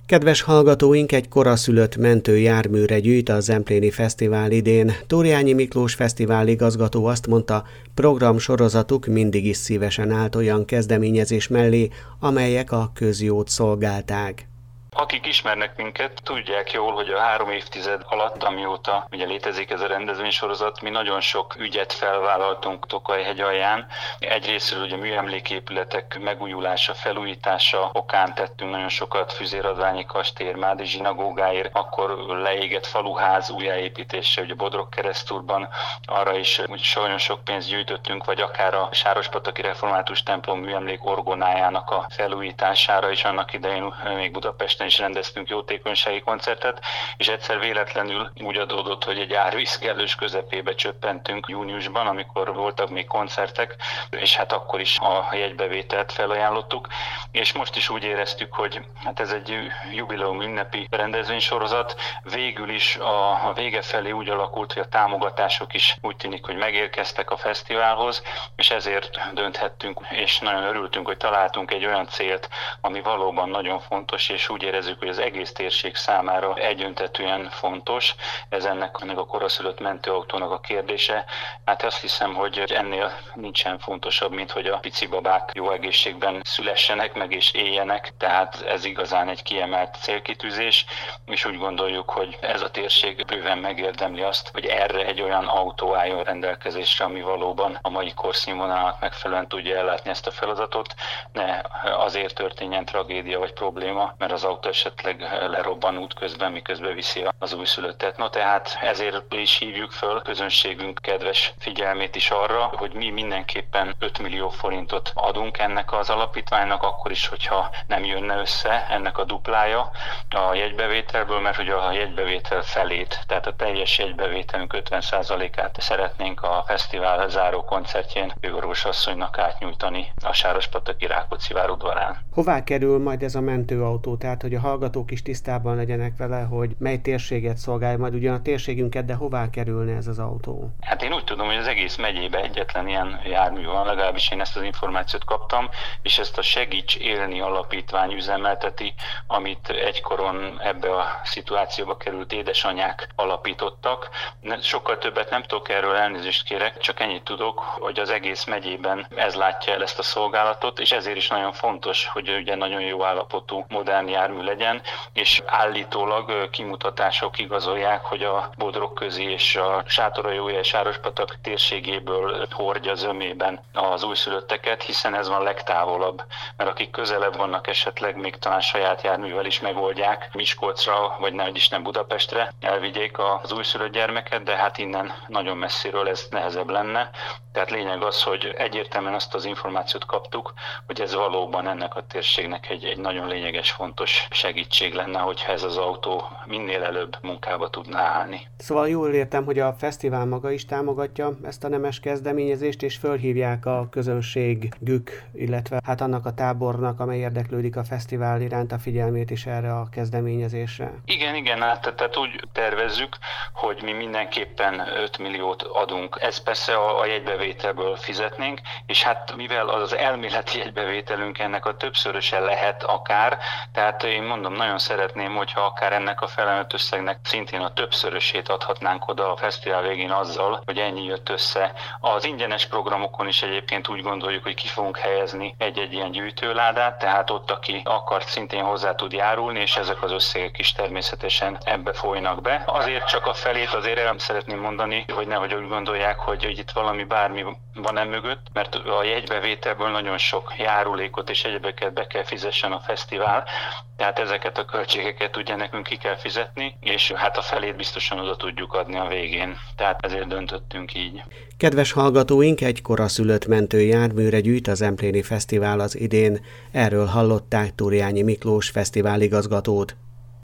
Kedves hallgatóink, egy koraszülött mentőjárműre gyűjt a Zempléni Fesztivál idén. Tóriányi Miklós fesztivál igazgató azt mondta, programsorozatuk mindig is szívesen állt olyan kezdeményezés mellé, amelyek a közjót szolgálták. Akik ismernek minket, tudják jól, hogy a 3 évtized alatt, amióta ugye létezik ez a rendezvénysorozat, mi nagyon sok ügyet felvállaltunk Tokaj-hegy alján. Egyrészről ugye műemléképületek megújulása, felújítása okán tettünk nagyon sokat, Füzéradványi kastély, Mádi zsinagógáért, akkor leégett faluház újjáépítése, ugye Bodrog Keresztúrban, arra is nagyon sok pénzt gyűjtöttünk, vagy akár a Sárospataki Református templom műemlék orgonájának a felújítására is, annak idején még Budapesten is rendeztünk jótékonysági koncertet, és egyszer véletlenül úgy adódott, hogy egy árvíz kellős közepébe csöppentünk júniusban, amikor voltak még koncertek, és hát akkor is a jegybevételt felajánlottuk, és most is úgy éreztük, hogy hát ez egy jubileum ünnepi rendezvénysorozat. Végül is a vége felé úgy alakult, hogy a támogatások is úgy tűnik, hogy megérkeztek a fesztiválhoz, és ezért dönthettünk, és nagyon örültünk, hogy találtunk egy olyan célt, ami valóban nagyon fontos, és úgy érezzük, hogy az egész térség számára egyöntetűen fontos. Ez ennek a koraszülött mentőautónak a kérdése. Hát azt hiszem, hogy ennél nincsen fontosabb, mint hogy a pici babák jó egészségben szülessenek meg és éljenek. Tehát ez igazán egy kiemelt célkitűzés, és úgy gondoljuk, hogy ez a térség bőven megérdemli azt, hogy erre egy olyan autó álljon rendelkezésre, ami valóban a mai korszínvonalnak megfelelően tudja ellátni ezt a feladatot. Ne azért történjen tragédia vagy probléma, mert az autó esetleg lerobban útközben, miközben viszi az újszülöttet. No, tehát ezért is hívjuk föl közönségünk kedves figyelmét is arra, hogy mi mindenképpen 5 millió forintot adunk ennek az alapítványnak, akkor is, hogyha nem jönne össze ennek a duplája a jegybevételből, mert ugye a jegybevétel felét, tehát a teljes jegybevételünk 50%-át szeretnénk a fesztivál záró koncertjén főorvos asszonynak átnyújtani a Sárospataki Rákóczi vár udvarán. Hová kerül majd ez a mentőautó? Tehát, hogy a hallgatók is tisztában legyenek vele, hogy mely térséget szolgálja majd ugyan a térségünket, de hová kerülne ez az autó? Hát én úgy tudom, hogy az egész megyében egyetlen ilyen jármű van, legalábbis én ezt az információt kaptam, és ezt a Segíts élni alapítvány üzemelteti, amit egykoron ebbe a szituációba került édesanyák alapítottak. Sokkal többet nem tudok erről, elnézést kérek, csak ennyit tudok, hogy az egész megyében ez látja el ezt a szolgálatot, és ezért is nagyon fontos, hogy ugye nagyon jó állapotú modern jármű legyen, és állítólag kimutatások igazolják, hogy a Bodrogközi és a Sátorajóhely Sárospatak térségéből hordja zömében az újszülötteket, hiszen ez van legtávolabb, mert akik közelebb vannak esetleg még talán saját járművel is megoldják Miskolcra, vagy nem Budapestre elvigyék az újszülött gyermeket, de hát innen nagyon messziről ez nehezebb lenne. Tehát lényeg az, hogy egyértelműen azt az információt kaptuk, hogy ez valóban ennek a térségnek egy nagyon lényeges, fontos segítség lenne, hogyha ez az autó minél előbb munkába tudná állni. Szóval jól értem, hogy a fesztivál maga is támogatja ezt a nemes kezdeményezést, és fölhívják a közönségük, illetve hát annak a tábornak, amely érdeklődik a fesztivál iránt, a figyelmét is erre a kezdeményezésre. Igen, tehát úgy tervezzük, hogy mi mindenképpen 5 milliót adunk. Ez persze a jegybevételből fizetnénk, és hát mivel az elméleti jegybevételünk ennek a többszöröse lehet akár, tehát én mondom, nagyon szeretném, hogyha akár ennek a felelőtt összegnek szintén a többszörösét adhatnánk oda a fesztivál végén azzal, hogy ennyi jött össze. Az ingyenes programokon is egyébként úgy gondoljuk, hogy ki fogunk helyezni egy-egy ilyen gyűjtőládát, tehát ott, aki akart, szintén hozzá tud járulni, és ezek az összegek is természetesen ebbe folynak be. Azért csak a felét azért nem szeretném mondani, hogy nehogy úgy gondolják, hogy itt bármi van mögött, mert a jegybevételből nagyon sok járulékot és egyebeket be kell fizessen a fesztivál, tehát ezeket a költségeket ugye nekünk ki kell fizetni, és hát a felét biztosan oda tudjuk adni a végén. Tehát ezért döntöttünk így. Kedves hallgatóink, egy koraszülött mentőjárműre gyűjt a Zempléni Fesztivál az idén. Erről hallották Tóriányi Miklós fesztiváligazgatót.